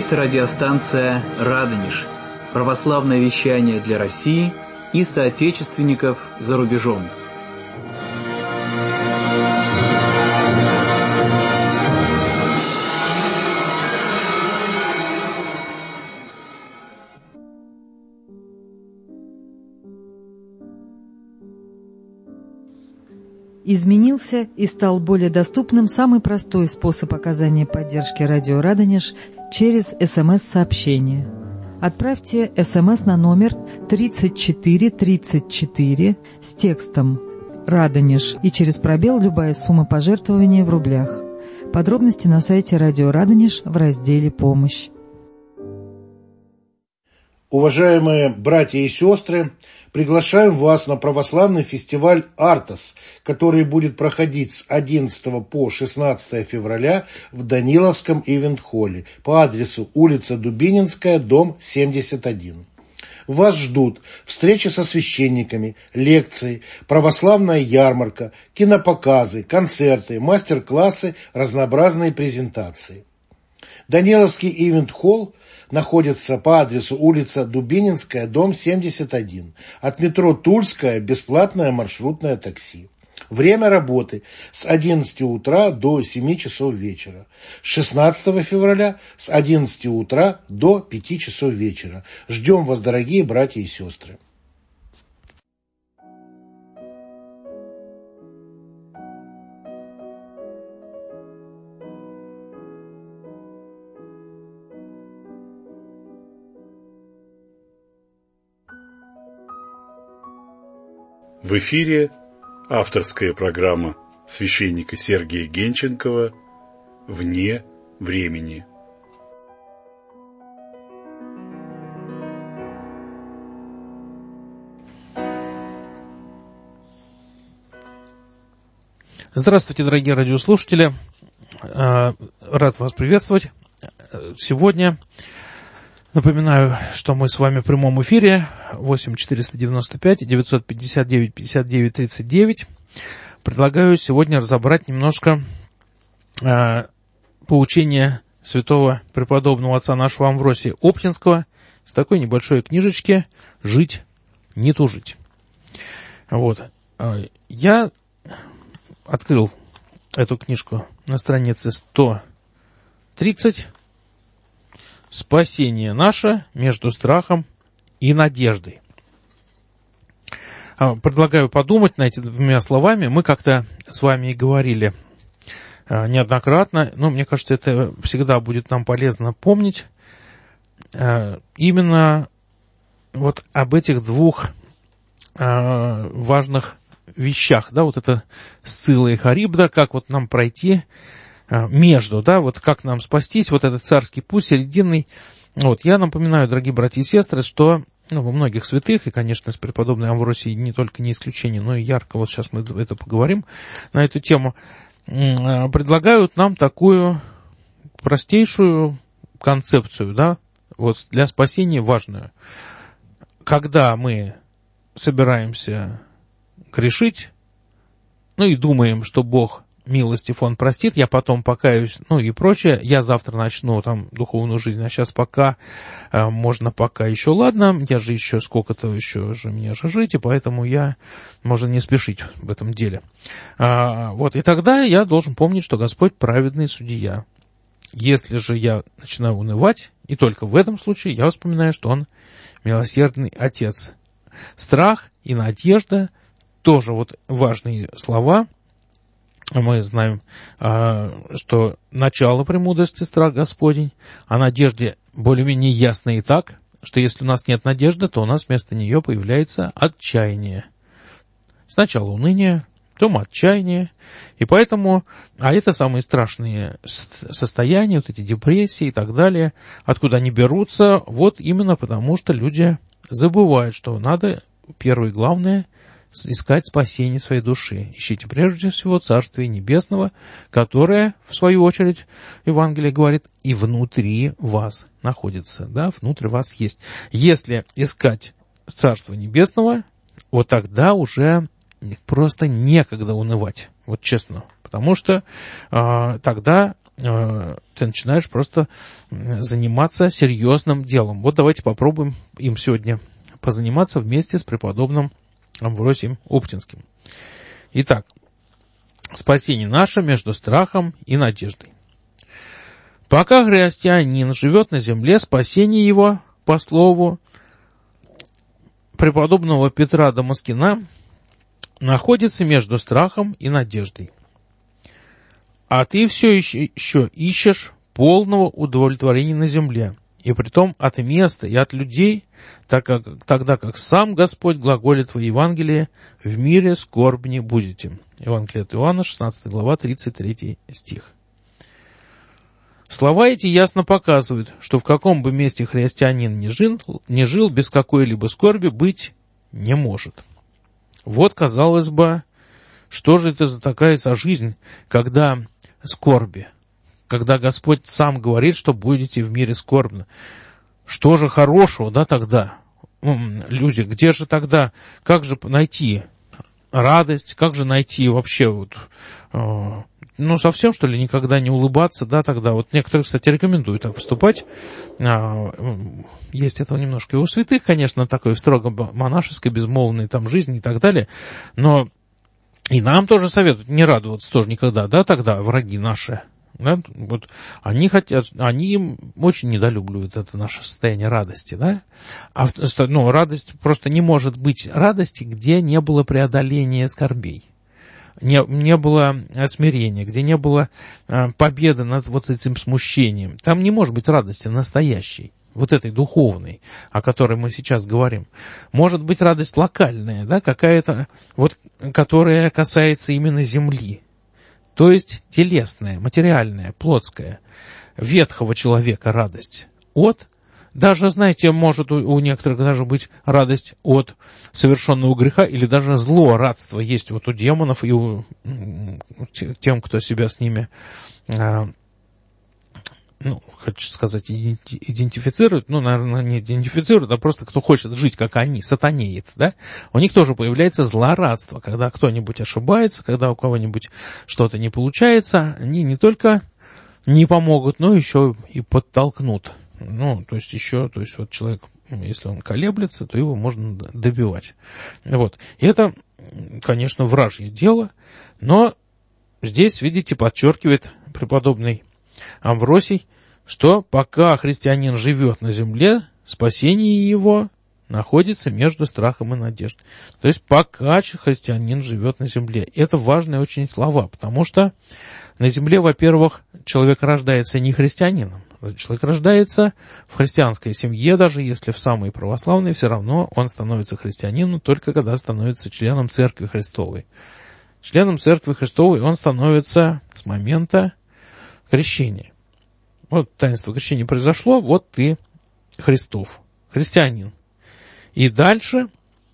Говорит радиостанция «Радонеж». Православное вещание для России и соотечественников за рубежом. Изменился и стал более доступным самый простой способ оказания поддержки радио «Радонеж» через СМС-сообщение. Отправьте СМС на номер 3434 с текстом «Радонеж» и через пробел любая сумма пожертвования в рублях. Подробности на сайте радио «Радонеж» в разделе «Помощь». Уважаемые братья и сестры, приглашаем вас на православный фестиваль «Артос», который будет проходить с 11 по 16 февраля в Даниловском ивент-холле по адресу улица Дубининская, дом 71. Вас ждут встречи со священниками, лекции, православная ярмарка, кинопоказы, концерты, мастер-классы, разнообразные презентации. Даниловский ивент-холл находится по адресу улица Дубининская, дом 71. От метро Тульская бесплатное маршрутное такси. Время работы с 11 утра до 7 часов вечера. 16 февраля с 11 утра до 5 часов вечера. Ждем вас, дорогие братья и сестры. В эфире авторская программа священника Сергия Генченкова «Вне времени». Здравствуйте, дорогие радиослушатели. Рад вас приветствовать. Сегодня напоминаю, что мы с вами в прямом эфире 8-495-959-59-39. Предлагаю сегодня разобрать немножко поучение святого преподобного отца нашего Амвросия Оптинского с такой небольшой книжечки «Жить, не тужить». Вот. Я открыл эту книжку на странице 130. «Спасение наше между страхом и надеждой». Предлагаю подумать над этими двумя словами. Мы как-то с вами и говорили неоднократно, но мне кажется, это всегда будет нам полезно помнить именно вот об этих двух важных вещах, да, вот это Сцилла и Харибда, как вот нам пройти между, да, вот как нам спастись, вот этот царский путь серединный. Вот, я напоминаю, дорогие братья и сестры, что во многих святых, и, конечно, с преподобной Амвросией не только не исключение, но и ярко, вот сейчас мы это поговорим на эту тему, предлагают нам такую простейшую концепцию, да, вот для спасения важную. Когда мы собираемся грешить, и думаем, что Бог милостив, Он простит, я потом покаюсь, и прочее, я завтра начну там духовную жизнь, а сейчас пока можно пока еще, ладно, я же еще сколько-то еще же мне же жить, и поэтому можно не спешить в этом деле. Вот, и тогда я должен помнить, что Господь праведный судья. Если же я начинаю унывать, и только в этом случае я вспоминаю, что Он милосердный Отец. Страх и надежда тоже вот важные слова. Мы знаем, что начало премудрости — страх Господень, а надежде более-менее ясно и так, что если у нас нет надежды, то у нас вместо нее появляется отчаяние. Сначала уныние, потом отчаяние, и поэтому, это самые страшные состояния, вот эти депрессии и так далее, откуда они берутся, вот именно потому, что люди забывают, что надо, первое и главное, искать спасение своей души. Ищите прежде всего Царствие Небесного, которое, в свою очередь, Евангелие говорит, и внутри вас находится, да, внутри вас есть. Если искать Царство Небесного, вот тогда уже просто некогда унывать, вот честно, потому что тогда ты начинаешь просто заниматься серьезным делом. Вот давайте попробуем им сегодня позаниматься вместе с преподобным Амвросием Оптинским. Итак, спасение наше между страхом и надеждой. Пока христианин живет на земле, спасение его, по слову преподобного Петра Дамаскина, находится между страхом и надеждой. А ты все еще ищешь полного удовлетворения на земле, и притом от места и от людей, тогда как сам Господь глаголит в Евангелии: «В мире скорбь не будете». Евангелие от Иоанна, 16 глава, 33 стих. Слова эти ясно показывают, что в каком бы месте христианин ни жил, без какой-либо скорби быть не может. Вот, казалось бы, что же это за такая жизнь, когда скорби, когда Господь сам говорит, что будете в мире скорбны. Что же хорошего, да, тогда? Люди, где же тогда, как же найти радость, как же найти вообще вот, совсем, что ли, никогда не улыбаться, да, тогда. Вот некоторые, кстати, рекомендуют так поступать. Есть этого немножко и у святых, конечно, такой строго монашеской, безмолвной там жизни и так далее, но и нам тоже советуют не радоваться тоже никогда, да, тогда враги наши. Да, вот они очень недолюбливают это наше состояние радости, да. Радость просто не может быть радости, где не было преодоления скорбей, не было смирения, где не было победы над вот этим смущением. Там не может быть радости настоящей, вот этой духовной, о которой мы сейчас говорим. Может быть радость локальная, да, какая-то, вот, которая касается именно земли. То есть телесная, материальная, плотская, ветхого человека радость даже, знаете, может у некоторых даже быть радость от совершенного греха, или даже злорадство есть вот у демонов и у тем, кто себя с ними, хочу сказать, идентифицирует, наверное, не идентифицирует, а просто кто хочет жить, как они, сатанеет, да, у них тоже появляется злорадство, когда кто-нибудь ошибается, когда у кого-нибудь что-то не получается, они не только не помогут, но еще и подтолкнут. То есть вот человек, если он колеблется, то его можно добивать. Вот. И это, конечно, вражье дело, но здесь, видите, подчеркивает преподобный Амвросий, что пока христианин живет на земле, спасение его находится между страхом и надеждой. То есть пока христианин живет на земле. Это важные очень слова, потому что на земле, во-первых, человек рождается не христианином. Человек рождается в христианской семье, даже если в самой православной, все равно он становится христианином только когда становится членом Церкви Христовой. Членом Церкви Христовой он становится с момента крещения. Вот таинство крещения произошло, вот ты Христов, христианин. И дальше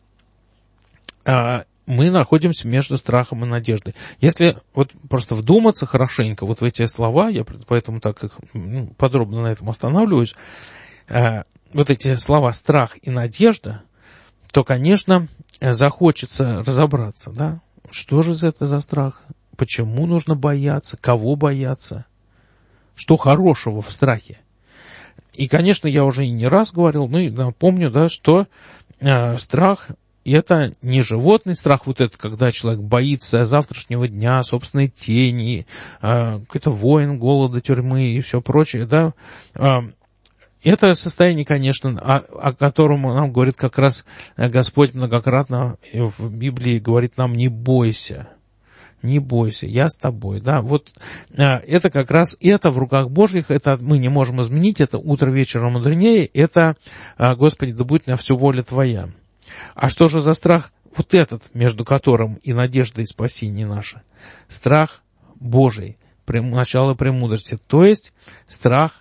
мы находимся между страхом и надеждой. Если вот просто вдуматься хорошенько вот в эти слова, я поэтому так их подробно на этом останавливаюсь, вот эти слова «страх» и «надежда», то, конечно, захочется разобраться, да, что же это за страх, почему нужно бояться, кого бояться, что хорошего в страхе. И, конечно, я уже и не раз говорил, и напомню, да, что страх — это не животный страх, вот это, когда человек боится завтрашнего дня, собственной тени, какой-то войн, голода, тюрьмы и все прочее, да. Это состояние, конечно, о котором нам говорит как раз Господь многократно в Библии, говорит нам: не бойся, я с тобой, да. Вот это как раз, это в руках Божьих, это мы не можем изменить, это утро вечера мудренее, это, Господи, да будет на всю воля Твоя. А что же за страх вот этот, между которым и надежда и спасение наше? Страх Божий, начало премудрости, то есть страх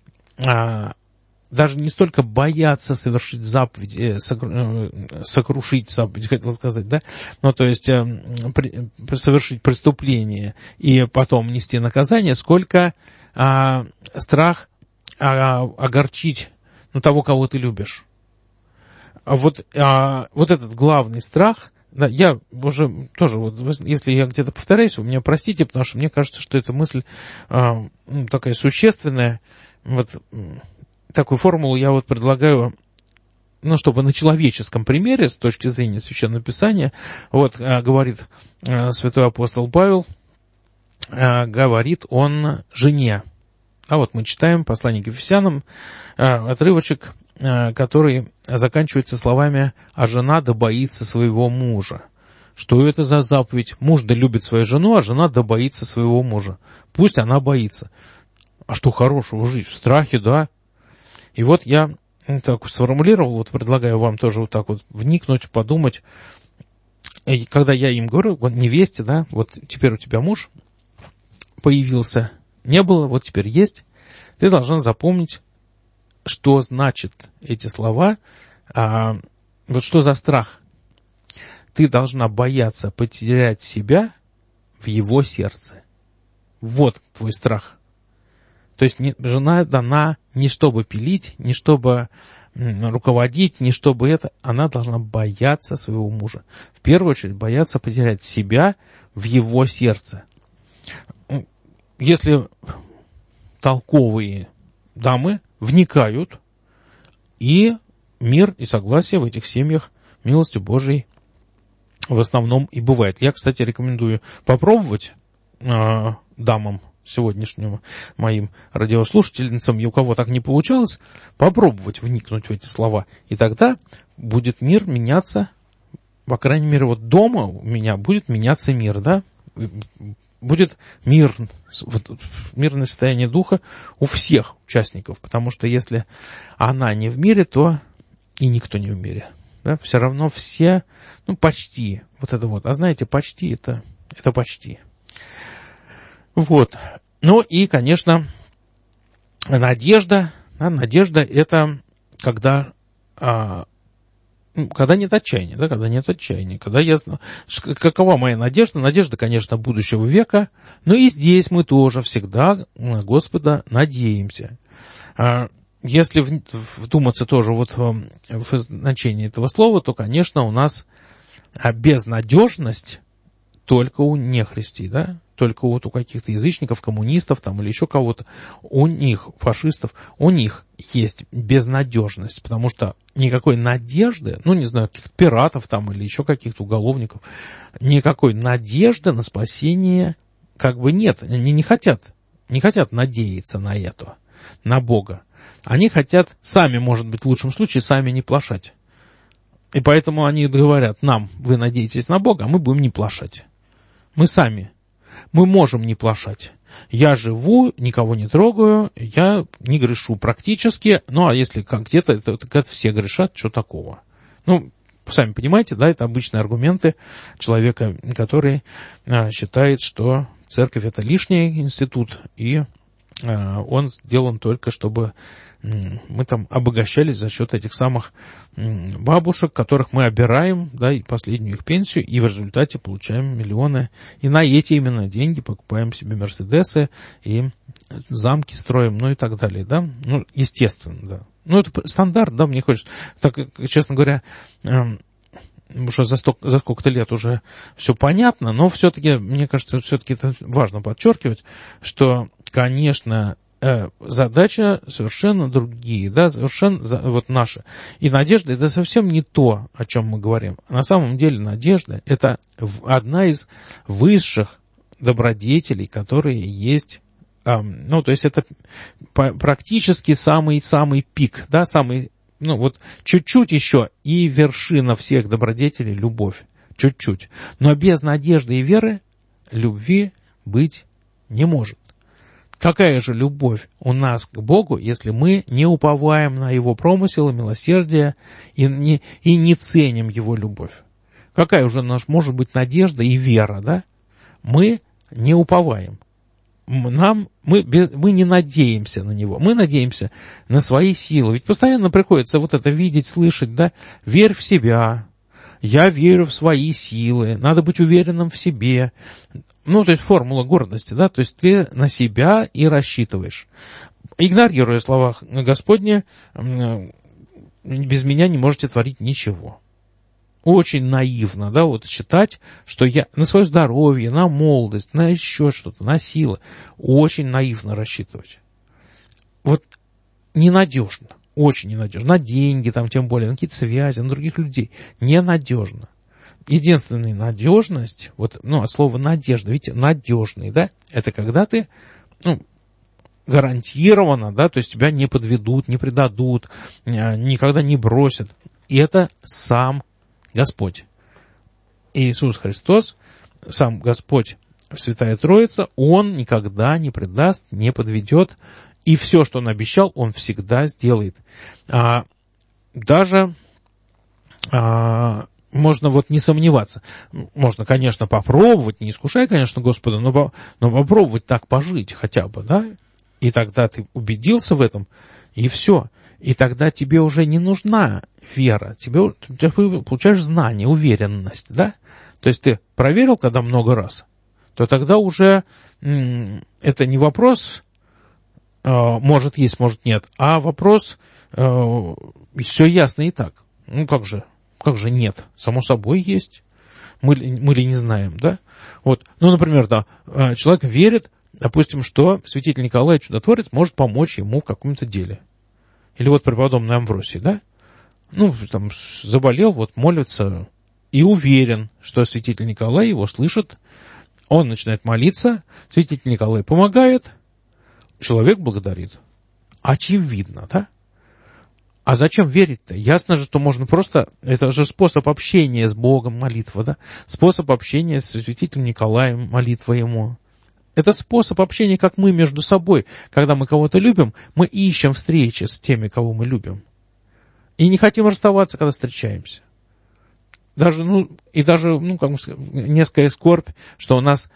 даже не столько бояться совершить заповедь, сокрушить заповедь, хотел сказать, да, то есть совершить преступление и потом нести наказание, сколько страх огорчить того, кого ты любишь. Вот этот главный страх Да, я уже тоже, вот, если я где-то повторяюсь, вы меня простите, потому что мне кажется, что эта мысль такая существенная. Вот такую формулу я вот предлагаю, чтобы на человеческом примере, с точки зрения Священного Писания, вот говорит святой апостол Павел, говорит он жене. А вот мы читаем послание к Ефесянам, отрывочек, который заканчивается словами: «А жена да боится своего мужа». Что это за заповедь? Муж да любит свою жену, а жена да боится своего мужа. Пусть она боится. А что хорошего жить в страхе, да? И вот я так сформулировал, вот предлагаю вам тоже вот так вот вникнуть, подумать. И когда я им говорю, вот невесте, да, вот теперь у тебя муж появился, не было, вот теперь есть, ты должна запомнить, что значит эти слова, вот что за страх. Ты должна бояться потерять себя в его сердце. Вот твой страх. То есть жена дана не чтобы пилить, не чтобы руководить, не чтобы это. Она должна бояться своего мужа. В первую очередь бояться потерять себя в его сердце. Если толковые дамы вникают, и мир и согласие в этих семьях милостью Божией в основном и бывает. Я, кстати, рекомендую попробовать дамам сегодняшним моим радиослушательницам, и у кого так не получалось, попробовать вникнуть в эти слова. И тогда будет мир меняться, по крайней мере, вот дома у меня будет меняться мир, да? Будет мир, мирное состояние духа у всех участников, потому что если она не в мире, то и никто не в мире. Да? Все равно все, почти, вот это вот, а знаете, почти это почти. Вот. Ну и, конечно, надежда. Да, надежда это когда нет отчаяния, да, когда нет отчаяния, когда ясно, какова моя надежда. Надежда, конечно, будущего века, но и здесь мы тоже всегда на Господа надеемся. Если вдуматься тоже вот в значение этого слова, то, конечно, у нас безнадежность только у нехристей, да, только вот у каких-то язычников, коммунистов там или еще кого-то, у них, фашистов, у них есть безнадежность, потому что никакой надежды, не знаю, каких-то пиратов там или еще каких-то уголовников, никакой надежды на спасение как бы нет. Они не хотят надеяться на это, на Бога. Они хотят сами, может быть, в лучшем случае, сами не плашать. И поэтому они говорят нам: вы надеетесь на Бога, а мы будем не плашать. Мы можем не плашать. Я живу, никого не трогаю, я не грешу практически, а если как где-то, это все грешат, что такого? Сами понимаете, да, это обычные аргументы человека, который считает, что церковь это лишний институт, и он сделан только, чтобы мы там обогащались за счет этих самых бабушек, которых мы обираем, да, и последнюю их пенсию, и в результате получаем миллионы. И на эти именно деньги покупаем себе мерседесы и замки строим, и так далее, да. Естественно, да. Это стандарт, да, мне хочется. Так, честно говоря, уже за сколько-то лет уже все понятно, но все-таки, мне кажется, все-таки это важно подчеркивать, что, конечно, задача совершенно другие, да, совершенно вот наши. И надежда — это совсем не то, о чем мы говорим. На самом деле надежда — это одна из высших добродетелей, которые есть. То есть это практически самый пик, да, самый, чуть-чуть еще, и вершина всех добродетелей — любовь. Чуть-чуть. Но без надежды и веры любви быть не может. Какая же любовь у нас к Богу, если мы не уповаем на Его промысел и милосердие и не ценим Его любовь? Какая уже может быть надежда и вера, да? Мы не уповаем. Мы не надеемся на Него. Мы надеемся на свои силы. Ведь постоянно приходится вот это видеть, слышать, да? Верь в себя. Я верю в свои силы. Надо быть уверенным в себе. То есть формула гордости, да, то есть ты на себя и рассчитываешь. Игнорируя слова Господни, без меня не можете творить ничего. очень наивно, да, вот считать, что я на свое здоровье, на молодость, на еще что-то, на силы, очень наивно рассчитывать. Вот ненадежно, очень ненадежно. На деньги, там, тем более, на какие-то связи, на других людей. Ненадежно. Единственная надежность, вот, от слова надежда, видите, надежный, да, это когда ты, гарантированно, да, то есть тебя не подведут, не предадут, никогда не бросят. И это сам Господь. Иисус Христос, сам Господь, Святая Троица, Он никогда не предаст, не подведет, и все, что Он обещал, Он всегда сделает. Даже можно вот не сомневаться. Можно, конечно, попробовать, не искушай, конечно, Господа, но попробовать так пожить хотя бы, да? И тогда ты убедился в этом, и все. И тогда тебе уже не нужна вера, ты получаешь знание, уверенность, да? То есть ты проверил, когда много раз, то тогда уже это не вопрос, может есть, может нет, а вопрос, все ясно и так. Как же нет? Само собой есть. Мы ли не знаем, да? Вот. Например, да, человек верит, допустим, что святитель Николай Чудотворец может помочь ему в каком-то деле. Или вот преподобный Амвросий, да? Там заболел, вот молится, и уверен, что святитель Николай его слышит. Он начинает молиться, святитель Николай помогает, человек благодарит. Очевидно, да? А зачем верить-то? Ясно же, что можно просто... Это же способ общения с Богом, молитва, да? Способ общения с святителем Николаем, молитва ему. Это способ общения, как мы между собой. Когда мы кого-то любим, мы ищем встречи с теми, кого мы любим. И не хотим расставаться, когда встречаемся. Даже несколько скорбь, что у нас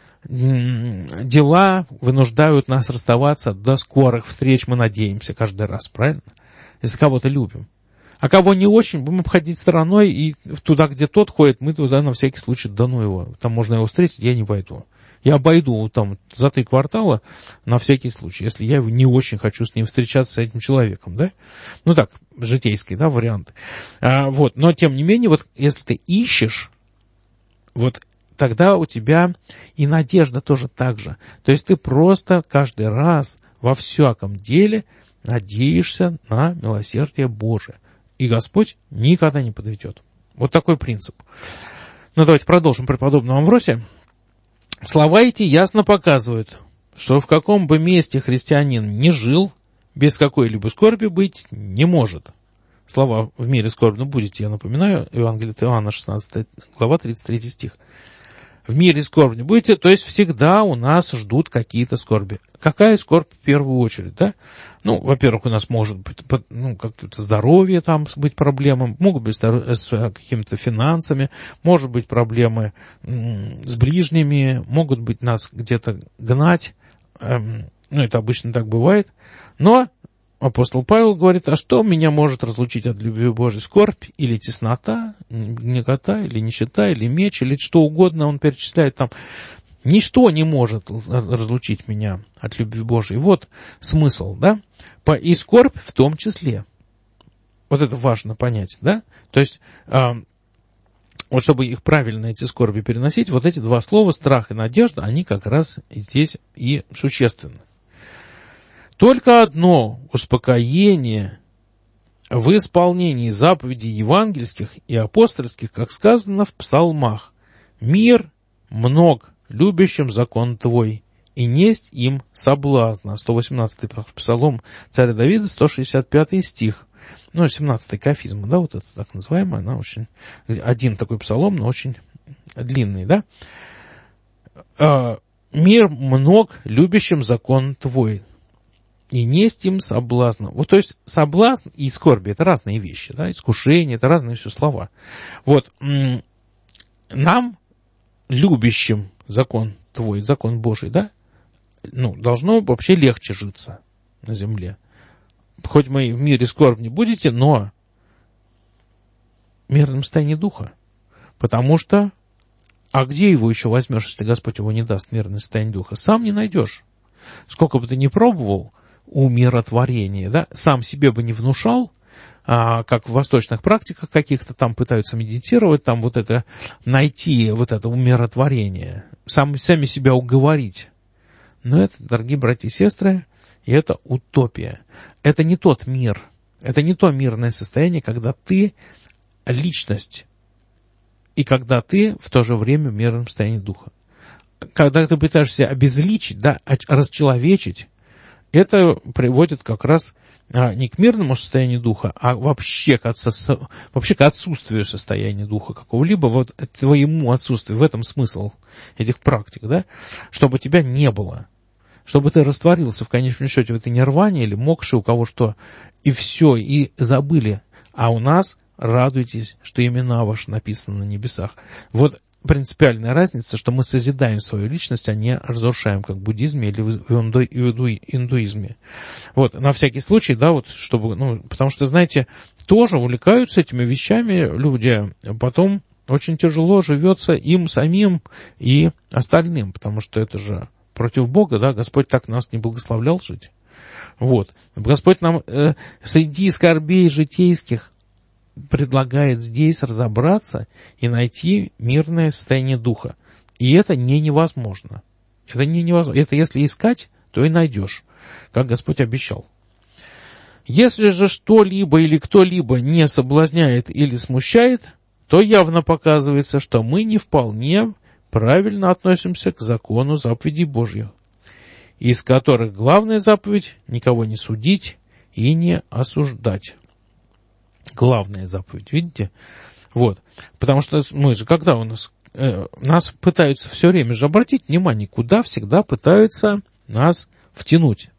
дела вынуждают нас расставаться. До скорых встреч мы надеемся каждый раз, правильно? Если кого-то любим. А кого не очень, будем обходить стороной, и туда, где тот ходит, мы туда на всякий случай, да ну его. Там можно его встретить, я не пойду. Я обойду там за 3 квартала на всякий случай, если я не очень хочу с ним встречаться, с этим человеком, да? Так, житейский, да, вариант. Но тем не менее, вот если ты ищешь, вот тогда у тебя и надежда тоже так же. То есть ты просто каждый раз во всяком деле надеешься на милосердие Божие. И Господь никогда не подведет. Вот такой принцип. Давайте продолжим преподобного Амвросия. Слова эти ясно показывают, что в каком бы месте христианин ни жил, без какой-либо скорби быть не может. Слова «в мире скорбно будете», я напоминаю, Евангелие от Иоанна, 16 глава, 33 стих. В мире скорбно будете, то есть всегда у нас ждут какие-то скорби. Какая скорбь в первую очередь, да? Во-первых, у нас может быть, как-то здоровье там быть проблемы, могут быть с какими-то финансами, может быть проблемы с ближними, могут быть нас где-то гнать, это обычно так бывает, но апостол Павел говорит, а что меня может разлучить от любви Божией? Скорбь или теснота, негота, или нищета, или меч, или что угодно он перечисляет там. Ничто не может разлучить меня от любви Божией. Вот смысл, да? И скорбь в том числе. Вот это важно понять, да? То есть, вот чтобы их правильно, эти скорби, переносить, вот эти 2 слова, страх и надежда, они как раз здесь и существенны. Только одно успокоение в исполнении заповедей евангельских и апостольских, как сказано в псалмах. «Мир мног любящим закон Твой, и несть им соблазна». 118-й псалом царя Давида, 165 стих. 17-й кафизм, да, вот это так называемое, она очень... Один такой псалом, но очень длинный, да. «Мир мног любящим закон Твой, и несть им соблазна». Вот, то есть, соблазн и скорби — это разные вещи, да, искушение — это разные все слова. Вот, нам, любящим закон Твой, закон Божий, да, должно вообще легче житься на земле. Хоть мы в мире скорбь не будете, но в мирном состоянии духа. Потому что, а где его еще возьмешь, если Господь его не даст, мирное состояние духа? Сам не найдешь. Сколько бы ты ни пробовал умиротворения, да, сам себе бы не внушал, как в восточных практиках каких-то, там пытаются медитировать, там вот это, найти вот это умиротворение, сами себя уговорить. Но это, дорогие братья и сестры, это утопия. Это не тот мир, это не то мирное состояние, когда ты личность, и когда ты в то же время в мирном состоянии духа. Когда ты пытаешься обезличить, да, расчеловечить, это приводит как раз не к мирному состоянию духа, а вообще к отсутствию состояния духа какого-либо, вот твоему отсутствию. В этом смысл этих практик, да, чтобы тебя не было, чтобы ты растворился в конечном счете в этой нирване или мокше, у кого что, и все, и забыли. А у нас радуйтесь, что имена ваши написаны на небесах. Вот принципиальная разница, что мы созидаем свою личность, а не разрушаем, как в буддизме или в индуизме. Вот, на всякий случай, да, вот, чтобы, потому что, знаете, тоже увлекаются этими вещами люди, потом очень тяжело живется им самим и остальным, потому что это же против Бога, да, Господь так нас не благословлял жить. Вот, Господь нам среди скорбей житейских предлагает здесь разобраться и найти мирное состояние духа. И это невозможно. Это невозможно. Это если искать, то и найдешь, как Господь обещал. Если же что-либо или кто-либо не соблазняет или смущает, то явно показывается, что мы не вполне правильно относимся к закону заповедей Божьих, из которых главная заповедь — никого не судить и не осуждать. Главная заповедь, видите? Вот. Потому что мы же, когда у нас пытаются все время же обратить внимание, куда всегда пытаются нас втянуть.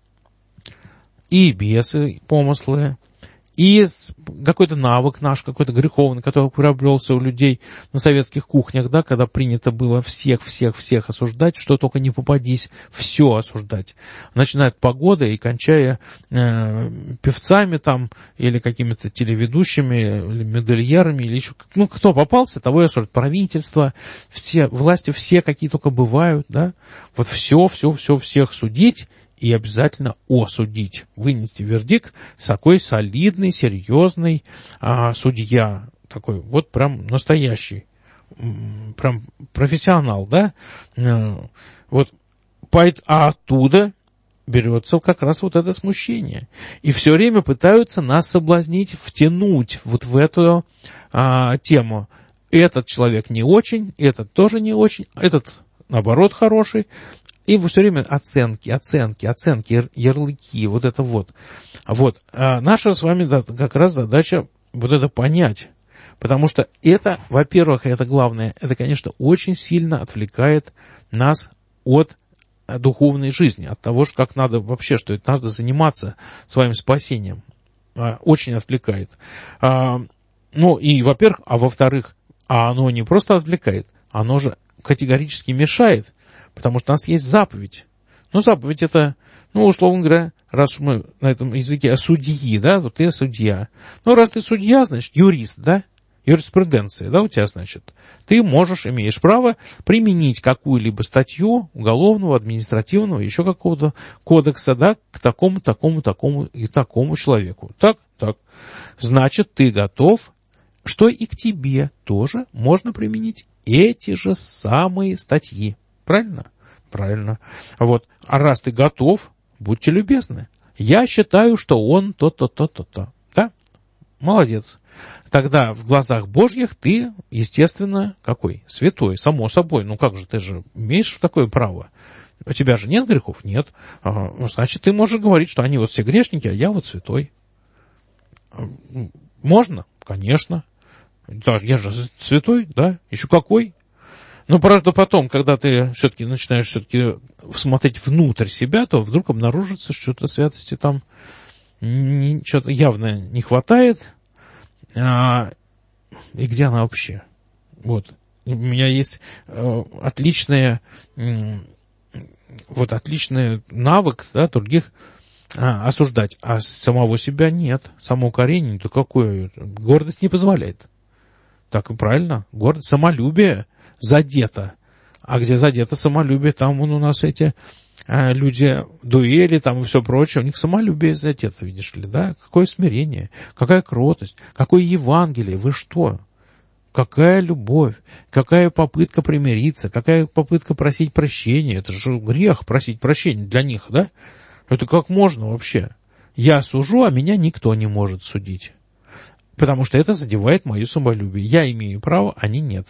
И бесы, помыслы, и какой-то навык наш, какой-то греховный, который приобрелся у людей на советских кухнях, да, когда принято было всех осуждать, что только не попадись, все осуждать. Начиная от погоды и кончая певцами там, или какими-то телеведущими, или модельерами, или еще, кто попался, того и осуждать. Правительство, все, власти все, какие только бывают, да, вот всех судить, и обязательно осудить, вынести вердикт, такой солидный, серьезный судья, такой вот прям настоящий, прям профессионал, да, вот, а оттуда берется как раз вот это смущение. И все время пытаются нас соблазнить, втянуть вот в эту тему. Этот человек не очень, этот тоже не очень, этот, наоборот, хороший. И все время оценки, ярлыки, вот это вот. Вот. Наша с вами как раз задача вот это понять. Потому что это, во-первых, это главное, это, конечно, очень сильно отвлекает нас от духовной жизни, от того, как надо вообще, что это надо заниматься своим спасением. Очень отвлекает. И, во-первых, во-вторых, оно не просто отвлекает, оно же категорически мешает. Потому что у нас есть заповедь. Заповедь это, условно говоря, раз уж мы на этом языке судьи, да, то ты судья. Раз ты судья, значит, юрист, да, юриспруденция, да, у тебя, значит, ты имеешь право применить какую-либо статью уголовного, административного, еще какого-то кодекса, да, к такому и такому человеку. Так. Значит, ты готов, что и к тебе тоже можно применить эти же самые статьи. Правильно? Правильно. Вот. А раз ты готов, будьте любезны. Я считаю, что он то-то. Да? Молодец. Тогда в глазах Божьих ты, естественно, какой? Святой, само собой. Как же, ты же имеешь такое право? У тебя же нет грехов? Нет. Значит, ты можешь говорить, что они вот все грешники, а я вот святой. Можно? Конечно. Да, я же святой, да? Еще какой? Правда, потом, когда ты все-таки начинаешь смотреть внутрь себя, то вдруг обнаружится, что что-то святости там что-то явно не хватает. И где она вообще? Вот. У меня есть отличный навык, да, других осуждать, а самого себя нет. Самоукорение, то какое? Гордость не позволяет. Так и правильно. Гордость, самолюбие задето. А где задето самолюбие, там у нас эти люди дуэли там и все прочее, у них самолюбие задето, видишь ли, да? Какое смирение, какая кротость, какое Евангелие, вы что? Какая любовь, какая попытка примириться, какая попытка просить прощения. Это же грех просить прощения для них, да? Это как можно вообще? Я сужу, а меня никто не может судить. Потому что это задевает мое самолюбие. Я имею право, они нет.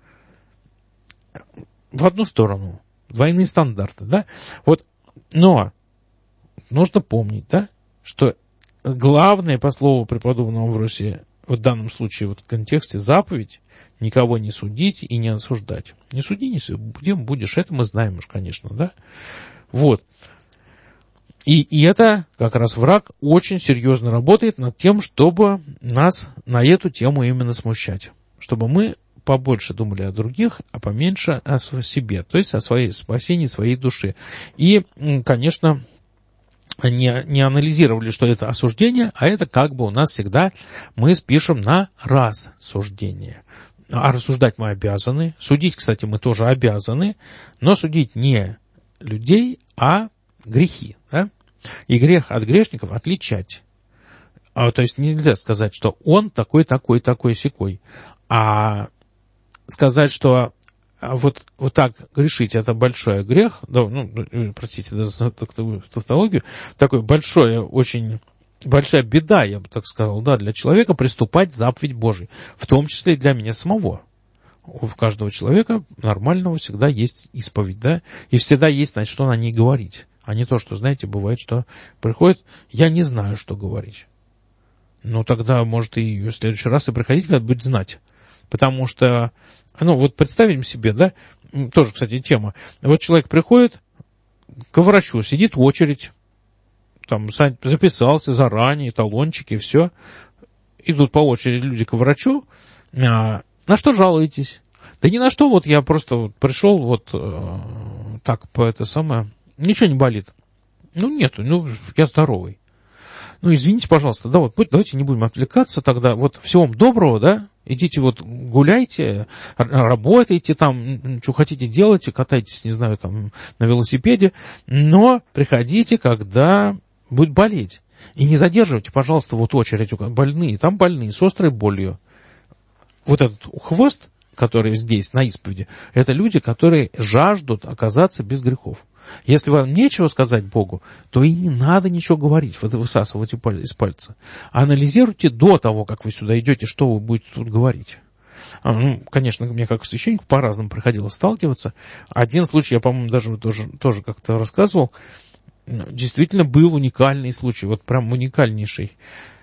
В одну сторону. Двойные стандарты, да? Вот, но нужно помнить, да, что главное по слову преподобного Амвросия в данном случае, вот в контексте заповедь, никого не судить и не осуждать. Не суди, не суди, будешь, это мы знаем уж, конечно, да? Вот. И это как раз враг очень серьезно работает над тем, чтобы нас на эту тему именно смущать. Чтобы мы побольше думали о других, а поменьше о себе, то есть о своей спасении своей души. И, конечно, не анализировали, что это осуждение, а это как бы у нас всегда мы спишем на рассуждение. А рассуждать мы обязаны, судить, кстати, мы тоже обязаны, но судить не людей, а грехи, да? И грех от грешников отличать. То есть нельзя сказать, что он такой, сякой. А сказать, что вот так грешить, это большой грех, да, простите за тавтологию, такой очень большая беда, я бы так сказал, да, для человека приступать к заповедь Божией, в том числе и для меня самого. У каждого человека нормального всегда есть исповедь, да, и всегда есть, значит, что на ней говорить. А не то, что, знаете, бывает, что приходит, я не знаю, что говорить. Ну, тогда, может, и в следующий раз и приходить, когда будет знать. Потому что, вот представим себе, да, тоже, кстати, тема. Вот человек приходит к врачу, сидит в очередь, там записался заранее, талончики, все. Идут по очереди люди к врачу. На что жалуетесь? Да ни на что, вот я просто пришел, так, по это самое... Ничего не болит. Нету, я здоровый. Извините, пожалуйста, да, давайте не будем отвлекаться тогда. Всего вам доброго, да, идите гуляйте, работайте там, что хотите делайте, катайтесь, не знаю, там, на велосипеде, но приходите, когда будет болеть. И не задерживайте, пожалуйста, очередь, больные, там больные, с острой болью. Этот хвост, который здесь, на исповеди, это люди, которые жаждут оказаться без грехов. Если вам нечего сказать Богу, то и не надо ничего говорить, высасывайте из пальца. Анализируйте до того, как вы сюда идете, что вы будете тут говорить. Конечно, мне как священнику по-разному приходилось сталкиваться. Один случай, я, по-моему, даже тоже как-то рассказывал, действительно был уникальный случай, прям уникальнейший.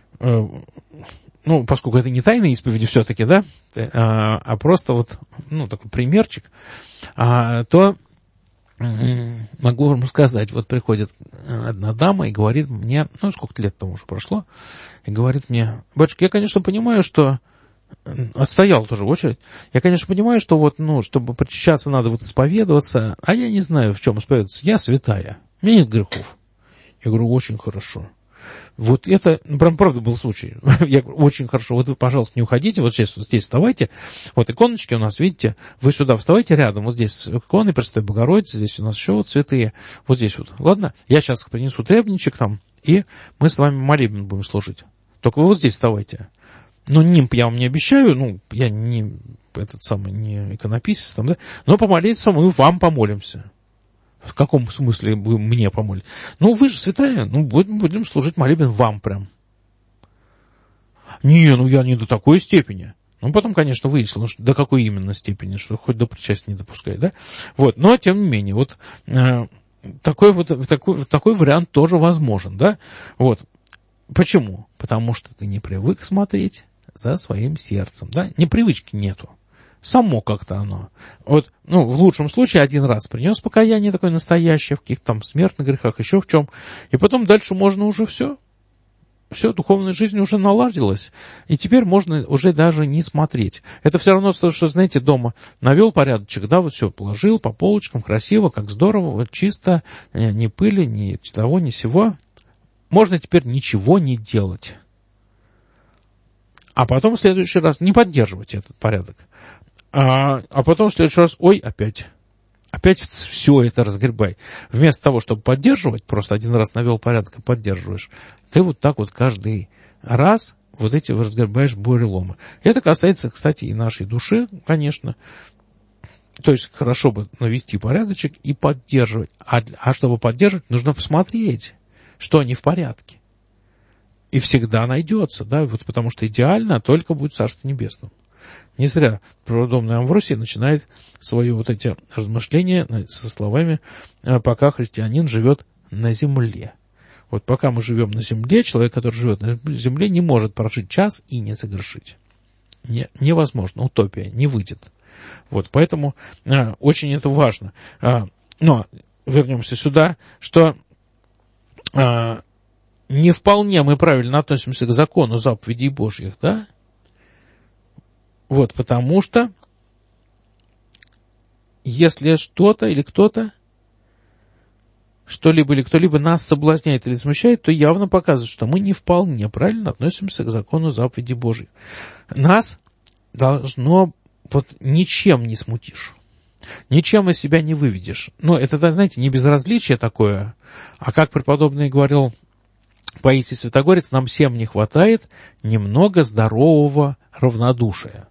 Поскольку это не тайная исповедь все-таки, да, а просто такой примерчик, то могу вам сказать, приходит одна дама и говорит мне, сколько лет тому уже прошло, и говорит мне, батюшка, я, конечно, понимаю, что отстоял тоже очередь, я, конечно, понимаю, что чтобы причащаться, надо исповедоваться, а я не знаю, в чем исповедоваться, я святая, у меня нет грехов. Я говорю, очень хорошо. Это, прям правда был случай. Я говорю, очень хорошо. Вы, пожалуйста, не уходите. Здесь вставайте. Иконочки у нас, видите. Вы сюда вставайте рядом. Здесь иконы Пресвятой Богородицы. Здесь у нас еще святые. Здесь. Ладно? Я сейчас принесу требничек там, и мы с вами молебен будем служить. Только вы здесь вставайте. Нимб я вам не обещаю. Я не не иконописец там, да. Но помолиться мы вам помолимся. В каком смысле вы мне помолитесь? Вы же святая, будем служить молебен вам прям. Я не до такой степени. Потом, конечно, выяснилось, что до какой именно степени, что хоть до причастия не допускает, да? Но, тем не менее, такой вариант тоже возможен, да? Почему? Потому что ты не привык смотреть за своим сердцем, да? Непривычки нету. Само как-то оно. В лучшем случае один раз принес покаяние такое настоящее, в каких-то там смертных грехах, еще в чем. И потом дальше можно уже все. Все, духовная жизнь уже наладилась. И теперь можно уже даже не смотреть. Это все равно, что, знаете, дома навел порядочек, да, все положил по полочкам, красиво, как здорово, чисто, ни пыли, ни того, ни сего. Можно теперь ничего не делать. А потом в следующий раз не поддерживать этот порядок. А потом в следующий раз, опять. Опять все это разгребай. Вместо того, чтобы поддерживать, просто один раз навел порядок и поддерживаешь, ты вот так вот каждый раз вот эти разгребаешь буреломы. Это касается, кстати, и нашей души, конечно. То есть хорошо бы навести порядочек и поддерживать. А чтобы поддерживать, нужно посмотреть, что не в порядке. И всегда найдется, да, вот потому что идеально только будет Царство Небесное. Не зря преподобный Амвросий начинает свои вот эти размышления со словами «пока христианин живет на земле». Вот пока мы живем на земле, человек, который живет на земле, не может прожить час и не согрешить. Невозможно, утопия, не выйдет. Вот, поэтому очень это важно. Но вернемся сюда, что не вполне мы правильно относимся к закону заповедей Божьих, да? Вот, потому что если что-то или кто-то, что-либо или кто-либо нас соблазняет или смущает, то явно показывает, что мы не вполне правильно относимся к закону заповедей Божьих. Нас должно вот ничем не смутишь. Ничем из себя не выведешь. Но это, знаете, не безразличие такое, а как преподобный говорил Паисий Святогорец, нам всем не хватает немного здорового равнодушия.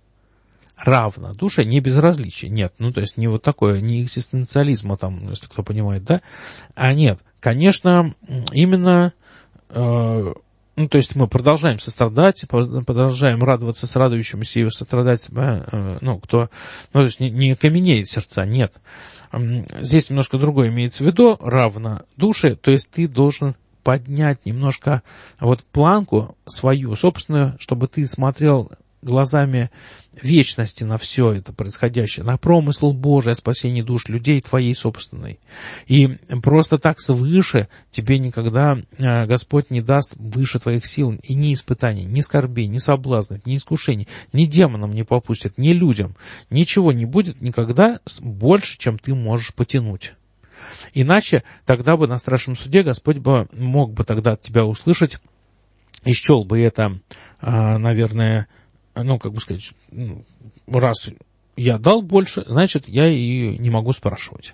Равнодушие, не безразличие, нет, ну, то есть не вот такое, не экзистенциализма там, если кто понимает, да, а нет, конечно, именно, ну, то есть мы продолжаем сострадать, продолжаем радоваться с радующимся и сострадать, ну, кто, ну, то есть не каменеет сердца, нет, здесь немножко другое имеется в виду, равнодушие, то есть ты должен поднять немножко вот планку свою собственную, чтобы ты смотрел глазами вечности на все это происходящее, на промысл Божий о спасении душ людей твоей собственной. И просто так свыше тебе никогда Господь не даст выше твоих сил и ни испытаний, ни скорбей, ни соблазнов, ни искушений, ни демонам не попустят, ни людям. Ничего не будет никогда больше, чем ты можешь потянуть. Иначе тогда бы на страшном суде Господь бы мог бы тогда от тебя услышать и счел бы это, наверное, ну, как бы сказать, раз я дал больше, значит, я и не могу спрашивать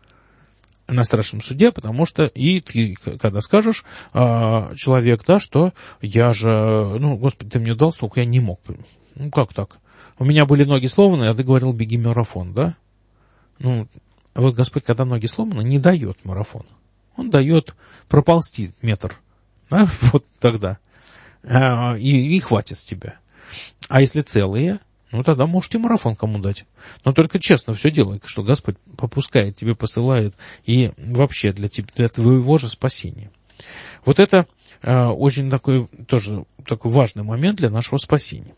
на страшном суде, потому что и ты, когда скажешь, человек, да, что я же, ну, Господи, ты мне дал столько, я не мог. Ну, как так? У меня были ноги сломаны, а ты говорил, беги марафон, да? Ну, вот Господь, когда ноги сломаны, не дает марафон. Он дает проползти метр, да, вот тогда. И хватит с тебя. А если целые, ну тогда можете марафон кому дать. Но только честно все делай, что Господь попускает, тебе посылает, и вообще для твоего же спасения. Вот это очень такой, тоже такой важный момент для нашего спасения.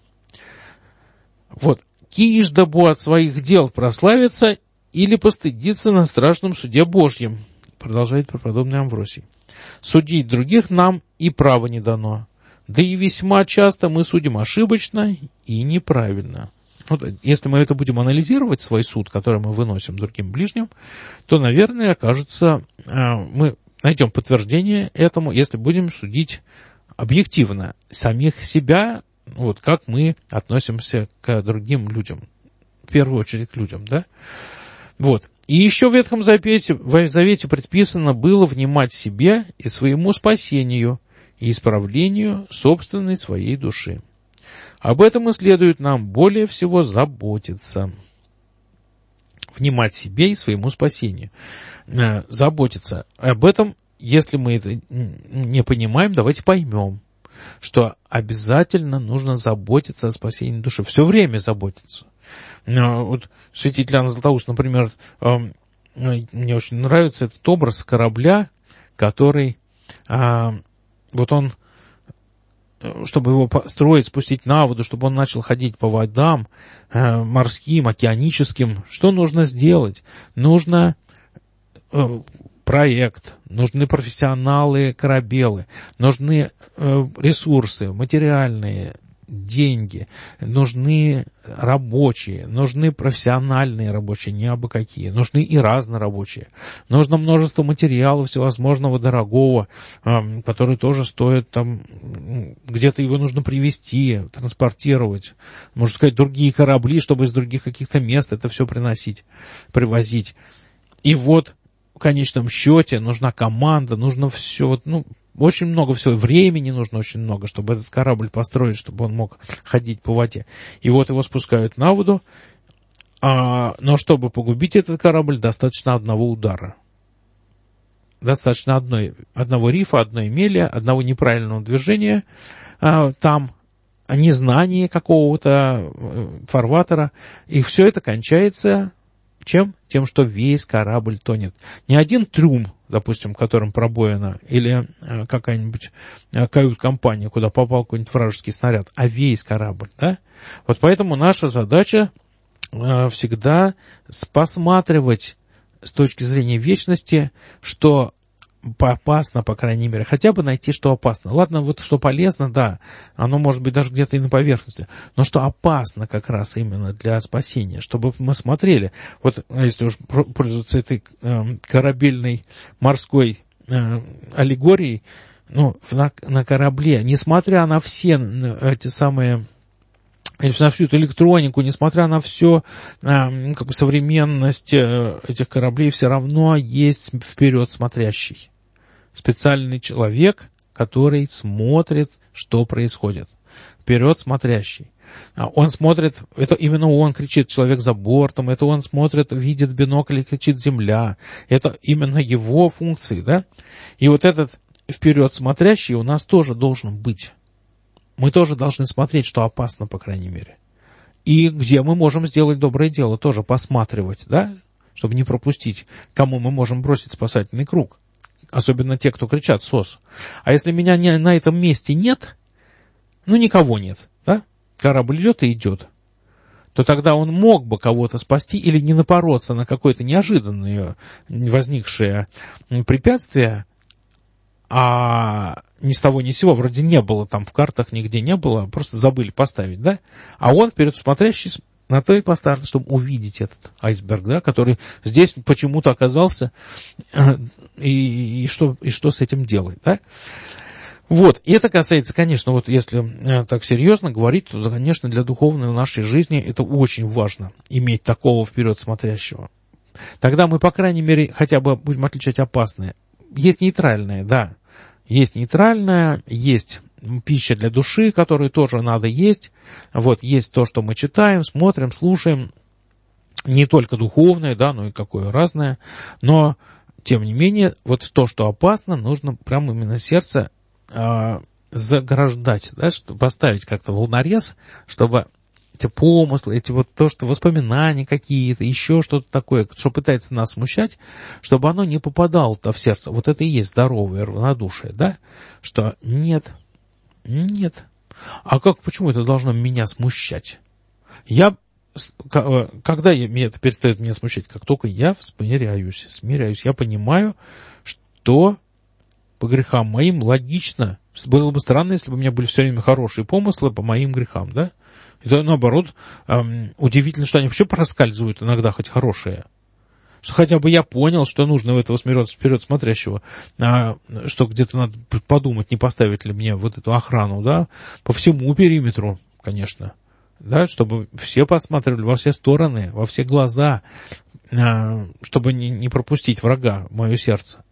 Вот. «Киш дабы от своих дел прославиться или постыдиться на страшном суде Божьем», продолжает преподобный Амвросий. «Судить других нам и права не дано. Да и весьма часто мы судим ошибочно и неправильно». Вот, если мы это будем анализировать, свой суд, который мы выносим другим ближним, то, наверное, окажется, мы найдем подтверждение этому, если будем судить объективно самих себя, вот как мы относимся к другим людям, в первую очередь к людям, да? Вот. И еще в Ветхом Завете предписано было внимать себе и своему спасению, и исправлению собственной своей души. Об этом и следует нам более всего заботиться. Внимать себе и своему спасению. Заботиться. Об этом, если мы это не понимаем, давайте поймем, что обязательно нужно заботиться о спасении души. Все время заботиться. Вот святитель Иоанн Златоуст, например, мне очень нравится этот образ корабля, который... Вот он, чтобы его построить, спустить на воду, чтобы он начал ходить по водам морским, океаническим, что нужно сделать? Нужно проект, нужны профессионалы, корабелы, нужны ресурсы материальные, деньги, нужны рабочие, нужны профессиональные рабочие, не абы какие, нужны и разнорабочие. Нужно множество материалов всевозможного дорогого, который тоже стоит там, где-то его нужно привезти, транспортировать, можно сказать, другие корабли, чтобы из других каких-то мест это все привозить. И вот в конечном счете нужна команда, нужно все, очень много всего, времени нужно очень много, чтобы этот корабль построить, чтобы он мог ходить по воде. И вот его спускают на воду, но чтобы погубить этот корабль, достаточно одного удара. Достаточно одного рифа, одной мели, одного неправильного движения, там незнание какого-то фарватера, и все это кончается чем? Тем, что весь корабль тонет. Не один трюм, допустим, которым пробоина, или какая-нибудь кают-компания, куда попал какой-нибудь вражеский снаряд, а весь корабль, да? Вот поэтому наша задача всегда посматривать с точки зрения вечности, что опасно, по крайней мере, хотя бы найти, что опасно. Ладно, вот что полезно, да, оно может быть даже где-то и на поверхности, но что опасно как раз именно для спасения, чтобы мы смотрели. Вот если уж пользоваться этой корабельной морской аллегорией, на корабле, несмотря на все эти самые, на всю эту электронику, несмотря на всю современность этих кораблей, все равно есть вперед смотрящий. Специальный человек, который смотрит, что происходит. Вперед смотрящий. Он смотрит, это именно он кричит, человек за бортом, это он смотрит, видит в бинокль и кричит «Земля». Это именно его функции, да? И вот этот вперед смотрящий у нас тоже должен быть. Мы тоже должны смотреть, что опасно, по крайней мере. И где мы можем сделать доброе дело, тоже посматривать, да? Чтобы не пропустить, кому мы можем бросить спасательный круг. Особенно те, кто кричат «СОС». А если меня на этом месте нет, никого нет, да? Корабль идет и идет, то тогда он мог бы кого-то спасти или не напороться на какое-то неожиданное возникшее препятствие, а ни с того ни с сего, вроде не было там в картах, нигде не было, просто забыли поставить, да? А он вперед смотрящий на то и поставлен, чтобы увидеть этот айсберг, да, который здесь почему-то оказался, и что с этим делать, да? Вот, и это касается, конечно, вот если так серьезно говорить, то, конечно, для духовной нашей жизни это очень важно, иметь такого вперед смотрящего. Тогда мы, по крайней мере, хотя бы будем отличать опасное. Есть нейтральное, да, есть нейтральное, есть пища для души, которую тоже надо есть. Вот, есть то, что мы читаем, смотрим, слушаем, не только духовное, да, но и какое разное. Но, тем не менее, вот то, что опасно, нужно прямо именно сердце заграждать, да, чтобы поставить как-то волнорез, чтобы эти помыслы, эти вот то, что воспоминания какие-то, еще что-то такое, что пытается нас смущать, чтобы оно не попадало-то в сердце. Вот это и есть здоровое равнодушие, да, что нет. А почему это должно меня смущать? Когда это перестает меня смущать? Как только я смиряюсь, я понимаю, что по грехам моим логично. Было бы странно, если бы у меня были все время хорошие помыслы по моим грехам, да? Это, наоборот, удивительно, что они вообще проскальзывают иногда, хоть хорошие. Что хотя бы я понял, что нужно у этого вперед смотрящего, что где-то надо подумать, не поставить ли мне вот эту охрану, да, по всему периметру, конечно, да, чтобы все посматривали во все стороны, во все глаза, чтобы не пропустить врага в мое сердце.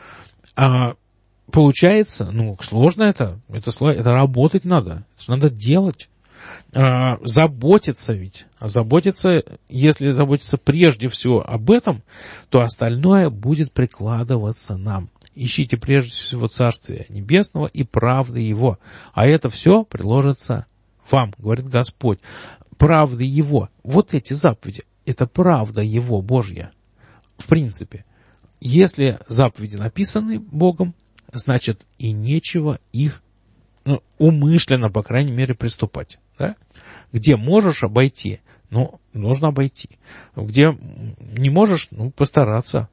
Получается, сложно это работать надо, это надо делать. Заботиться ведь. Если заботиться прежде всего об этом, то остальное будет прикладываться нам. Ищите прежде всего Царствия Небесного и правды Его. А это все приложится вам, говорит Господь. Правды Его. Вот эти заповеди. Это правда Его, Божья. В принципе. Если заповеди написаны Богом, значит и нечего их умышленно, по крайней мере, приступать. Да? Где можешь обойти, нужно обойти. Где не можешь, постараться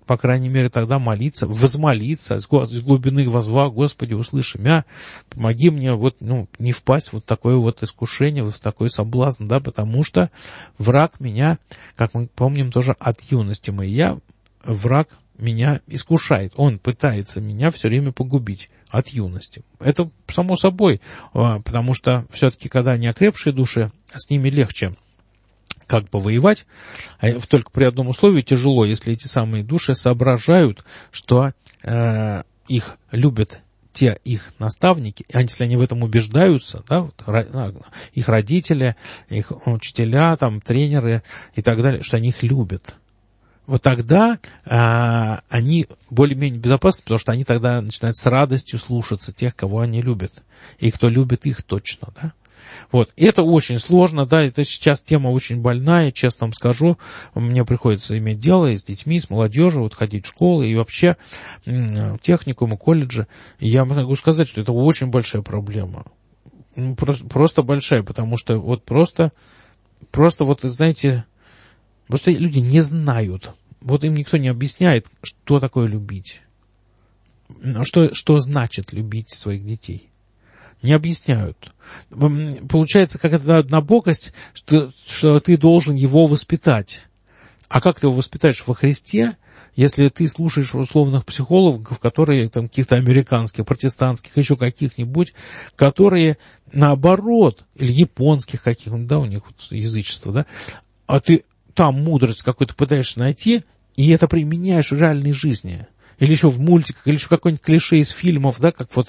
по крайней мере, тогда молиться, возмолиться, из глубины воззвав: Господи, услыши меня, помоги мне не впасть в такое искушение, в такой соблазн, да, потому что враг меня, как мы помним тоже от юности моей, враг меня искушает, он пытается меня все время погубить от юности. Это само собой, потому что все-таки, когда неокрепшие души, с ними легче как бы воевать, только при одном условии тяжело, если эти самые души соображают, что их любят те их наставники, если они в этом убеждаются, да, их родители, их учителя, там, тренеры и так далее, что они их любят. Вот тогда они более-менее безопасны, потому что они тогда начинают с радостью слушаться тех, кого они любят, и кто любит их точно, да. Вот. И это очень сложно, да, это сейчас тема очень больная, честно вам скажу, мне приходится иметь дело и с детьми, с молодежью, ходить в школы и вообще в техникумы, колледжи. И я могу сказать, что это очень большая проблема. Просто большая, потому что просто знаете, просто люди не знают, им никто не объясняет, что такое любить, что значит любить своих детей. Не объясняют. Получается, как это однобокость, что ты должен его воспитать. А как ты его воспитаешь во Христе, если ты слушаешь условных психологов, которые там каких-то американских, протестантских, еще каких-нибудь, которые наоборот, или японских каких-нибудь, да, у них язычество, да, а ты там мудрость какую-то пытаешься найти, и это применяешь в реальной жизни. Или еще в мультиках, или еще какой-нибудь клише из фильмов, да, как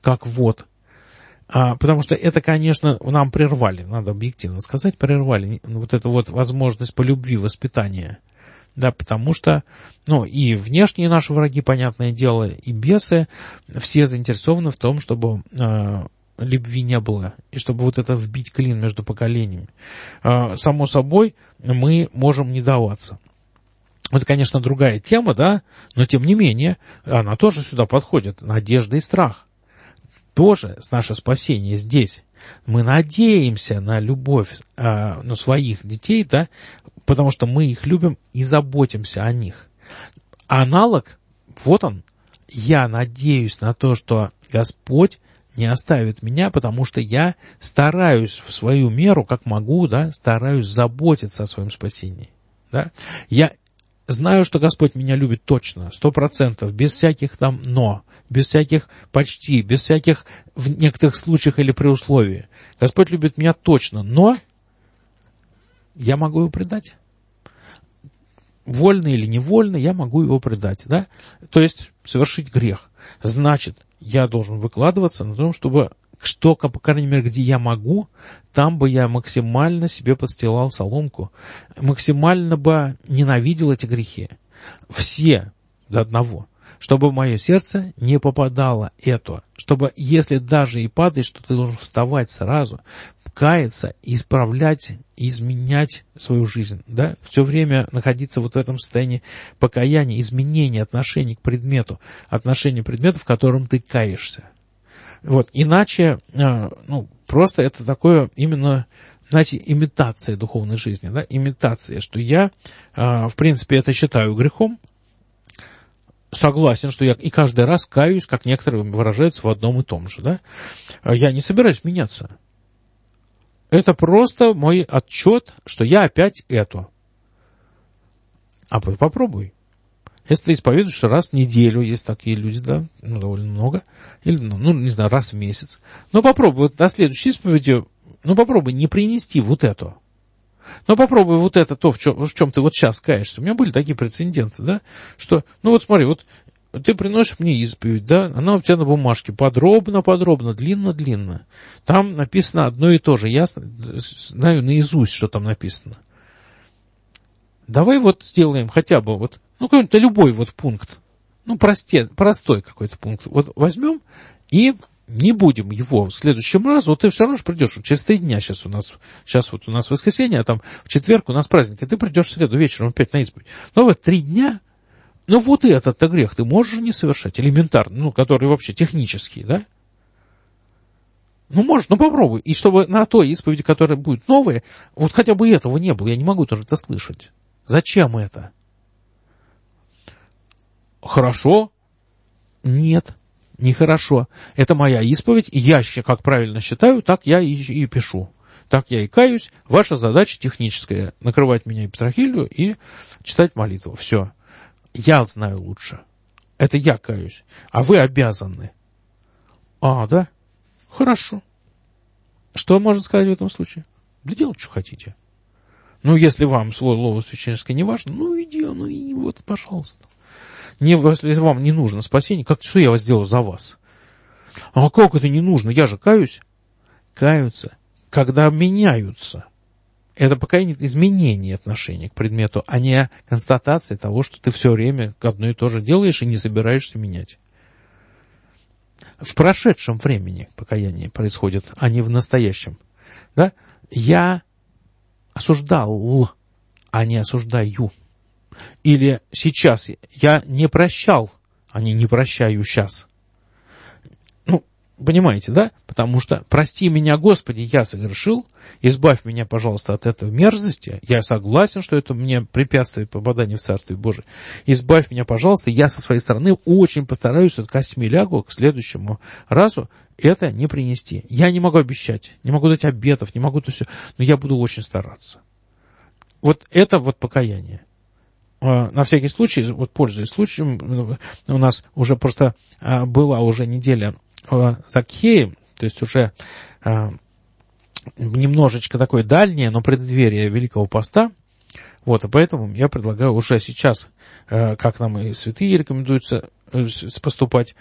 потому что это, конечно, нам прервали, надо объективно сказать, прервали эту возможность по любви воспитания. Да, потому что, и внешние наши враги, понятное дело, и бесы, все заинтересованы в том, чтобы любви не было, и чтобы это вбить клин между поколениями. Само собой, мы можем не даваться. Это, конечно, другая тема, да, но тем не менее, она тоже сюда подходит. Надежда и страх. Тоже наше спасение здесь. Мы надеемся на любовь на своих детей, да, потому что мы их любим и заботимся о них. Аналог, он. Я надеюсь на то, что Господь не оставит меня, потому что я стараюсь в свою меру, как могу, да, стараюсь заботиться о своем спасении. Да. Я знаю, что Господь меня любит точно, 100%, без всяких там «но», без всяких «почти», без всяких в некоторых случаях или при условии. Господь любит меня точно, но я могу его предать. Вольно или невольно я могу его предать, да? То есть совершить грех. Значит, я должен выкладываться на том, чтобы по крайней мере, где я могу, там бы я максимально себе подстилал соломку, максимально бы ненавидел эти грехи. Все до одного. Чтобы в мое сердце не попадало это. Чтобы, если даже и падаешь, что ты должен вставать сразу, каяться, исправлять, изменять свою жизнь. Да? Все время находиться в этом состоянии покаяния, изменения отношений к предмету, в котором ты каешься. Иначе, просто это такое именно, знаете, имитация духовной жизни, да, имитация, что я, в принципе, это считаю грехом, согласен, что я и каждый раз каюсь, как некоторые выражаются, в одном и том же, да, я не собираюсь меняться. Это просто мой отчет, что я опять это. А попробуй. Если ты исповедуешь, что раз в неделю, есть такие люди, да, довольно много, или, не знаю, раз в месяц. Но попробуй на следующей исповеди, попробуй не принести это. Но попробуй это, в чем ты сейчас каешься. У меня были такие прецеденты, да, что, смотри, ты приносишь мне исповедь, да, она у тебя на бумажке подробно, длинно. Там написано одно и то же, я знаю наизусть, что там написано. Давай сделаем хотя бы какой-то любой пункт, простой какой-то пункт. Возьмем и не будем его в следующем разу. Ты все равно же придешь, через 3 дня сейчас у нас воскресенье, а там в четверг у нас праздник, и ты придешь в среду вечером опять на исповедь. Но 3 дня, этот-то грех ты можешь не совершать, элементарно, который вообще технический, да? Можешь, попробуй. И чтобы на той исповеди, которая будет новая, хотя бы этого не было, я не могу тоже это слышать. Зачем это? Хорошо? Нет, нехорошо. Это моя исповедь, и я, как правильно считаю, так я и пишу. Так я и каюсь. Ваша задача техническая — накрывать меня епитрахилью и читать молитву. Все. Я знаю лучше. Это я каюсь. А вы обязаны. Да? Хорошо. Что можно сказать в этом случае? Да делать, что хотите. Если вам слово священническое не важно, и вот, пожалуйста. Если вам не нужно спасение, что я сделаю за вас? А как это не нужно? Я же каюсь. Каются, когда меняются. Это покаяние — изменение отношения к предмету, а не констатация того, что ты все время одно и то же делаешь и не собираешься менять. В прошедшем времени покаяние происходит, а не в настоящем. Да? Я осуждал, а не осуждаю. Или сейчас я не прощал, а не прощаю сейчас. Понимаете, да? Потому что прости меня, Господи, я согрешил, избавь меня, пожалуйста, от этой мерзости. Я согласен, что это мне препятствует попаданию в Царствие Божие. Избавь меня, пожалуйста, я со своей стороны очень постараюсь от костьми лягу к следующему разу это не принести. Я не могу обещать, не могу дать обетов, не могу то все, но я буду очень стараться. Вот это вот покаяние. На всякий случай, пользуясь случаем, у нас уже просто была уже неделя Закхея, то есть уже немножечко такое дальнее, но преддверие Великого Поста. И поэтому я предлагаю уже сейчас, как нам и святые рекомендуется поступать,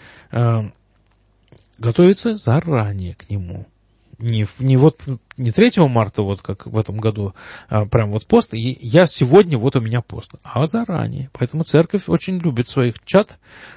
готовиться заранее к нему. Не 3 марта, как в этом году, прям пост, и я сегодня, у меня пост, а заранее. Поэтому церковь очень любит своих чад,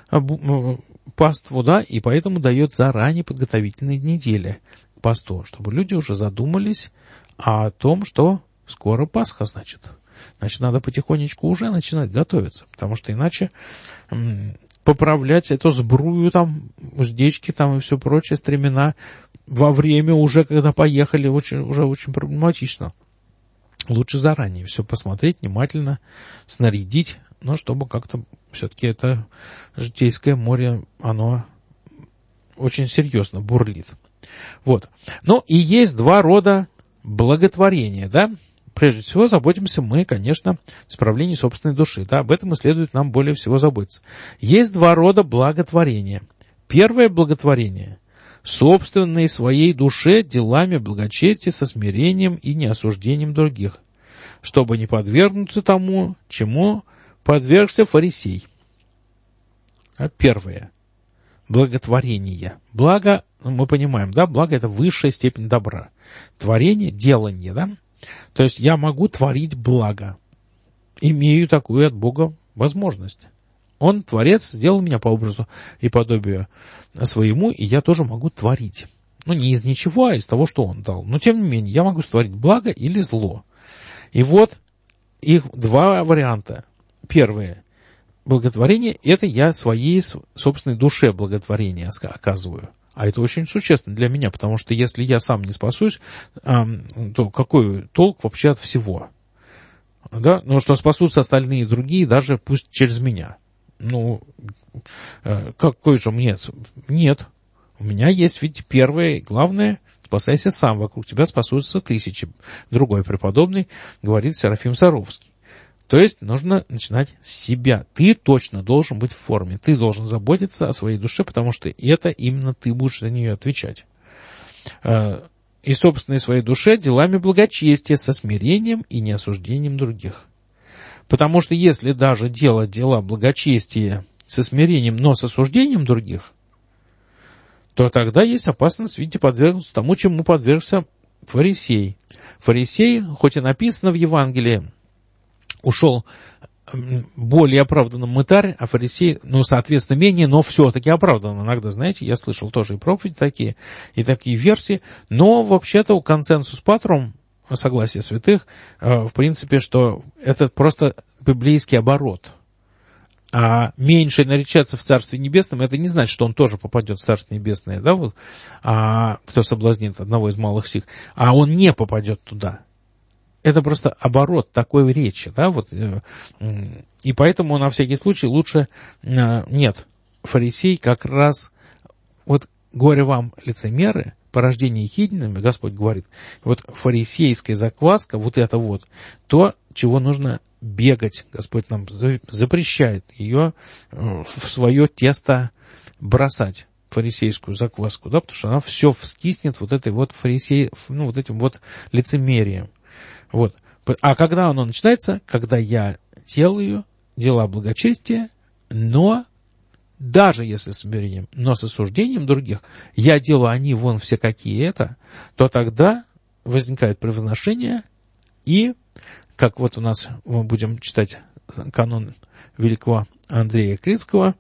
паству, и поэтому дает заранее подготовительные недели к посту, чтобы люди уже задумались о том, что скоро Пасха, значит. Значит, надо потихонечку уже начинать готовиться, потому что иначе поправлять эту сбрую, уздечки и все прочее, стремена во время уже, когда поехали, уже очень проблематично. Лучше заранее все посмотреть, внимательно снарядить, но чтобы как-то все-таки это житейское море, оно очень серьезно бурлит. И есть два рода благотворения, да? Прежде всего, заботимся мы, конечно, о исправлении собственной души, да? Об этом и следует нам более всего заботиться. Есть два рода благотворения. Первое благотворение — собственной своей душе делами благочестия со смирением и неосуждением других, чтобы не подвергнуться тому, чему подвергся фарисей. Первое. Благотворение. Благо, мы понимаем, да, благо — это высшая степень добра. Творение — делание, да. То есть я могу творить благо. Имею такую от Бога возможность. Он, Творец, сделал меня по образу и подобию своему, и я тоже могу творить. Не из ничего, а из того, что Он дал. Но, тем не менее, я могу творить благо или зло. И их два варианта. Первое. Благотворение — это я своей собственной душе благотворение оказываю. А это очень существенно для меня, потому что если я сам не спасусь, то какой толк вообще от всего? Да? Но что спасутся остальные и другие, даже пусть через меня. Какой же мне? Нет. У меня есть, видите, первое и главное — спасайся сам, вокруг тебя спасутся тысячи. Другой преподобный говорит Серафим Саровский. То есть нужно начинать с себя. Ты точно должен быть в форме. Ты должен заботиться о своей душе, потому что это именно ты будешь за нее отвечать. И собственной своей душе делами благочестия со смирением и неосуждением других. Потому что если даже делать дела благочестия со смирением, но с осуждением других, то тогда есть опасность, видите, подвергнуться тому, чему подвергся фарисей. Фарисей, хоть и написано в Евангелии, ушел более оправданным мытарь, а фарисей, соответственно, менее, но все-таки оправдан. Иногда, знаете, я слышал тоже и проповеди такие, и такие версии, но вообще-то консенсус патрум, согласие святых, в принципе, что это просто библейский оборот. А меньше наречаться в Царстве Небесном, это не значит, что он тоже попадет в Царство Небесное, да, кто соблазнит одного из малых сих, а он не попадет туда. это просто оборот такой речи, да, вот, и поэтому на всякий случай лучше нет. Фарисей как раз, вот горе вам, лицемеры, порождение ехидными, Господь говорит, вот фарисейская закваска, вот это вот, то, чего нужно бегать, Господь нам запрещает ее в свое тесто бросать, фарисейскую закваску, да, потому что она все вскиснет вот этой вот вот этим вот лицемерием. Вот. А когда оно начинается? Когда я делаю дела благочестия, но даже если с смирением, но с осуждением других, я делаю они вон все какие это, то тогда возникает превозношение, и, как вот у нас мы будем читать канон великого Андрея Критского,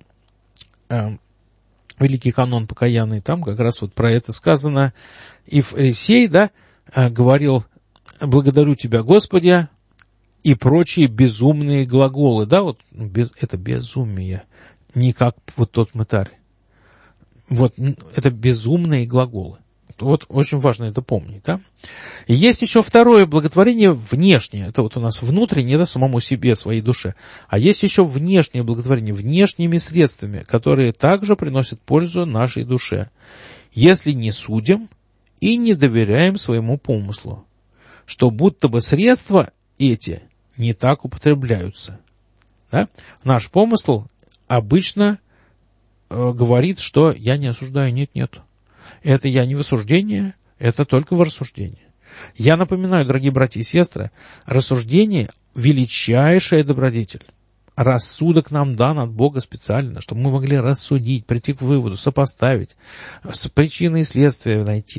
великий канон покаянный, там как раз вот про это сказано, и фарисей, да, говорил: «Благодарю тебя, Господи», и прочие безумные глаголы, да, вот это безумие, не как вот тот мытарь. Вот это безумные глаголы. Вот очень важно это помнить, да. И есть еще второе благотворение внешнее. Это вот у нас внутреннее, да, самому себе, своей душе. А есть еще внешнее благотворение, внешними средствами, которые также приносят пользу нашей душе. Если не судим и не доверяем своему помыслу, что будто бы средства эти не так употребляются. Да? Наш помысл обычно говорит, что я не осуждаю, нет. Это я не в осуждении, это только в рассуждении. Я напоминаю, дорогие братья и сестры, рассуждение – величайшая добродетель. Рассудок нам дан от Бога специально, чтобы мы могли рассудить, прийти к выводу, сопоставить, причины и следствия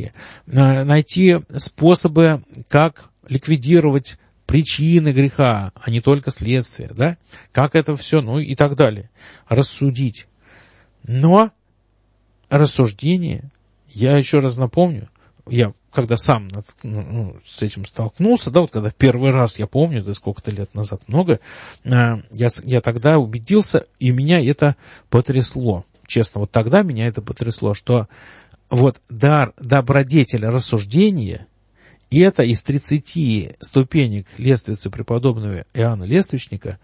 найти способы, как ликвидировать причины греха, а не только следствия, да? Как это все, ну и так далее. Рассудить. Но рассуждение, я еще раз напомню, я когда сам с этим столкнулся, да, вот когда первый раз, я помню, это сколько-то лет назад, много, я тогда убедился, и меня это потрясло. Честно, вот тогда меня это потрясло, что вот дар добродетеля рассуждения, и это из 30 ступенек лествицы преподобного Иоанна Лествичника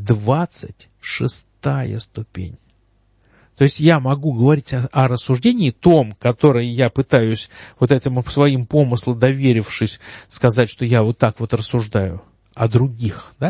26-я ступень. То есть я могу говорить о рассуждении том, которое я пытаюсь вот этому своим помыслу доверившись сказать, что я вот так вот рассуждаю о других, да?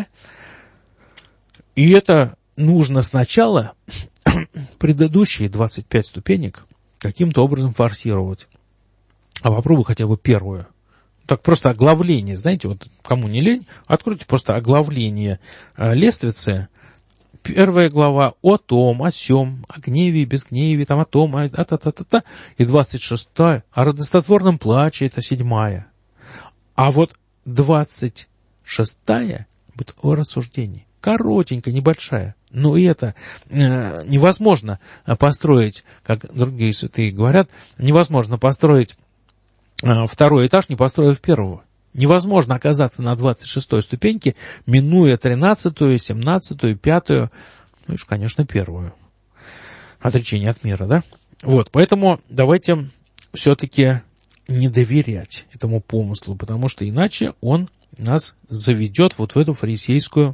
И это нужно сначала предыдущие 25 ступенек каким-то образом форсировать. А попробуй хотя бы первую. Так просто оглавление, знаете, вот кому не лень, откройте просто оглавление лествицы. Первая глава о том, о сём, о гневе и безгневе, там о том, и 26-я о радостотворном плаче, это 7-я. А вот 26-я будет о рассуждении. Коротенькая, небольшая. Но и это невозможно построить, как другие святые говорят, невозможно построить второй этаж, не построив первого. Невозможно оказаться на 26-й ступеньке, минуя 13-ю, 17-ю, 5-ю, ну и, конечно, 1-ю. Отречение от мира, да? Вот, поэтому давайте все-таки не доверять этому помыслу, потому что иначе он нас заведет вот в эту фарисейскую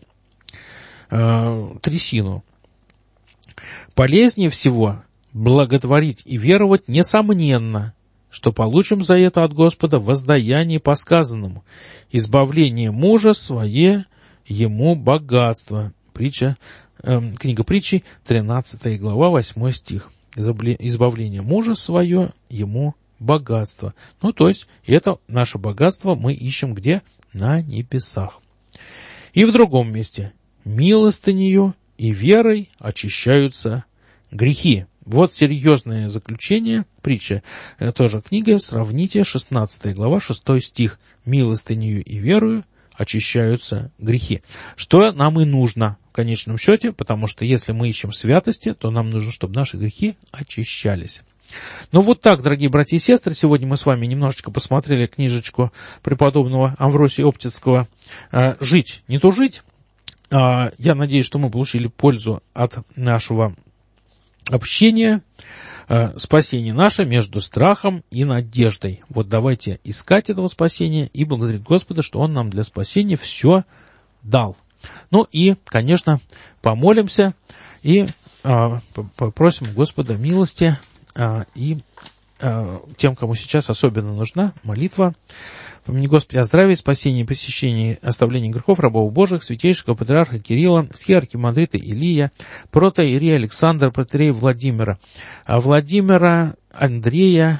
трясину. Полезнее всего благотворить и веровать несомненно, что получим за это от Господа воздаяние по сказанному, избавление мужа свое ему богатство. Книга притчи, 13 глава, 8 стих. Избавление мужа свое ему богатство. Ну, то есть, это наше богатство мы ищем где? На небесах. И в другом месте. Милостынею и верой очищаются грехи. Вот серьезное заключение, притча, тоже книга, сравните, 16 глава, 6 стих. Милостынею и верою очищаются грехи. Что нам и нужно в конечном счете, потому что если мы ищем святости, то нам нужно, чтобы наши грехи очищались. Ну вот так, дорогие братья и сестры, сегодня мы с вами немножечко посмотрели книжечку преподобного Амвросия Оптицкого «Жить, не тужить». Я надеюсь, что мы получили пользу от нашего общения. спасение наше между страхом и надеждой. Вот давайте искать этого спасения и благодарить Господа, что Он нам для спасения все дал. Ну и, конечно, помолимся и попросим Господа милости и тем, кому сейчас особенно нужна молитва. Помяни, Господи, о здравии, спасении, посещении, оставлении грехов рабов Божьих, святейшего патриарха Кирилла, архимандрита Илия, протоиерея Александра, протоиерея Владимира, Владимира Андрея,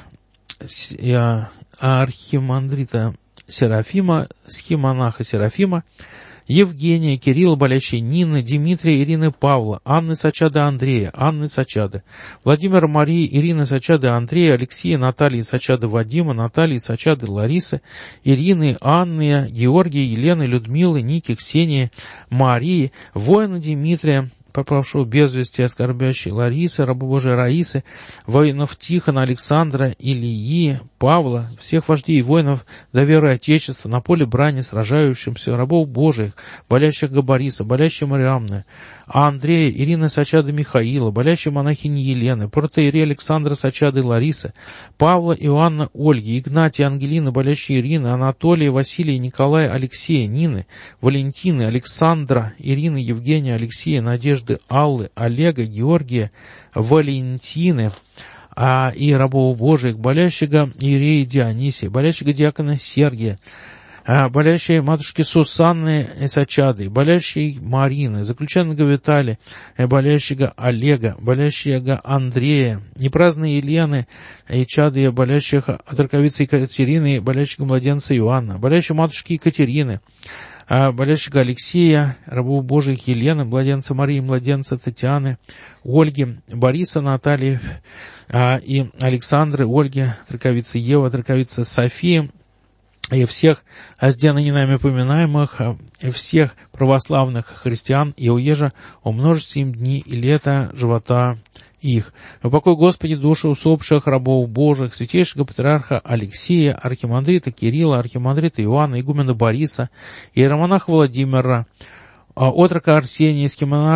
архимандрита Серафима, схимонаха Серафима, Евгения, Кирилла, болящей Нины, Дмитрия, Ирины, Павла, Анны, Сачады, Андрея, Анны, Сачады, Владимира, Марии, Ирины, Сачады, Андрея, Алексея, Натальи, Сачады, Вадима, Натальи, Сачады, Ларисы, Ирины, Анны, Георгия, Елены, Людмилы, Ники, Ксении, Марии, воина Дмитрия, попавшего без вести, оскорбящей Ларисы, рабу Божией Раисы, воинов Тихона, Александра, Илии, Павла, всех вождей и воинов за веру и Отечества, на поле брани сражающимся, рабов Божиих, болящих Габариса, болящей Мариамны, Андрея, Ирины, Сачады, Михаила, болящей монахини Елены, протоиерея Александра, Сачады, Ларисы, Павла, Иоанна, Ольги, Игнатия, Ангелины, болящей Ирины, Анатолия, Василия, Николая, Алексея, Нины, Валентины, Александра, Ирины, Евгения, Алексея, Надежды, Аллы, Олега, Георгия, Валентины, и рабов Божиих, болящего иерея Дионисия, болящего диакона Сергия, болящей матушки Сусанны и Сачады, болящей Марины, заключенного Виталия, болящего Олега, болящего Андрея, непраздной Елены и чады, болящих от раковицы Екатерины, болящего младенца Иоанна, болящей матушки Екатерины, болящего Алексея, рабов Божиих Елены, младенца Марии, младенца Татьяны, Ольги, Бориса, Натальи и Александры, Ольги, траковицы Ева, траковицы Софии, и всех ныне нами поминаемых, и всех православных христиан, и уежа умножьте им дни и лета живота их. Упокой, Господи, души усопших рабов Божьих, святейшего патриарха Алексея, архимандрита Кирилла, архимандрита Иоанна, игумена Бориса, иеромонаха Владимира, отрока Арсения,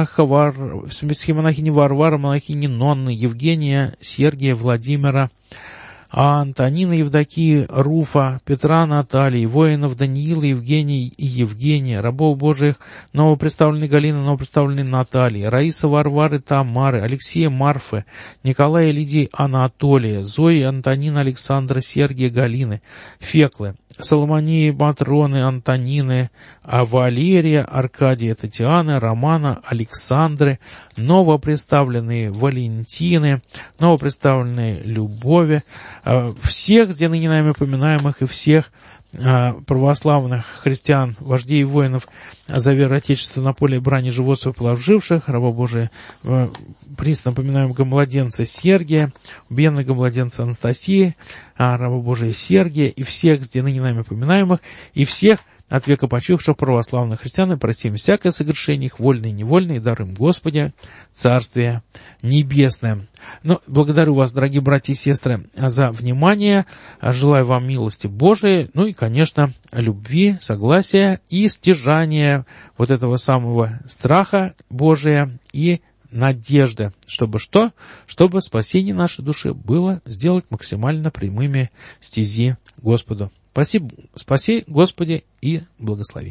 схимонахини Варвара, монахини Нонны, Евгения, Сергия, Владимира, Антонина, Евдокии, Руфа, Петра, Натальи, воинов Даниила, Евгения и Евгения, рабов Божиих, новопредставленной Галины, новопредставленной Натальи, Раиса, Варвары, Тамары, Алексея, Марфы, Николая, Лидии, Анатолия, Зои, Антонина, Александра, Сергия, Галины, Феклы, Соломонии, Матроны, Антонины, Валерия, Аркадия, Татьяны, Романа, Александры, новопредставленные Валентины, новопредставленные Любови, всех с ныне нами поминаемых и всех православных христиан, вождей и воинов за веру Отечества на поле брани животных положивших, раба Божия, присно поминаемого младенца Сергия, убиенного младенца Анастасии, раба Божия Сергия, и всех с ныне нами поминаемых, и всех от века почивших православных христиан, и простим всякое согрешение их, вольное и невольное, и даруем Господи Царствие Небесное. Ну, благодарю вас, дорогие братья и сестры, за внимание, желаю вам милости Божией, ну и, конечно, любви, согласия и стяжания вот этого самого страха Божия и надежды, чтобы что? Чтобы спасение нашей души было сделать максимально прямыми стези Господу. Спаси, Господи, и благослови.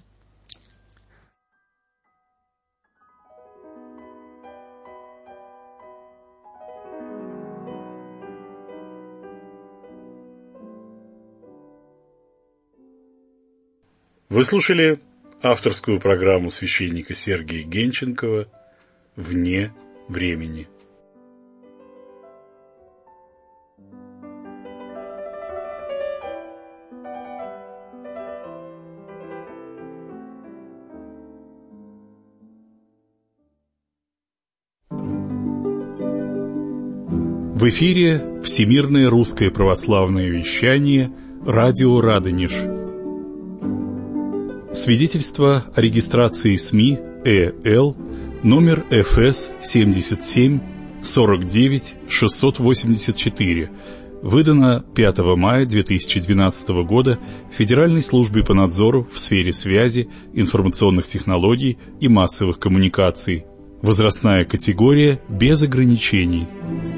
Вы слушали авторскую программу священника Сергия Генченкова «Вне времени». В эфире Всемирное русское православное вещание «Радио Радонеж». Свидетельство о регистрации СМИ ЭЛ номер ФС 77 49 684, выдано 5 мая 2012 года Федеральной службой по надзору в сфере связи, информационных технологий и массовых коммуникаций. Возрастная категория без ограничений.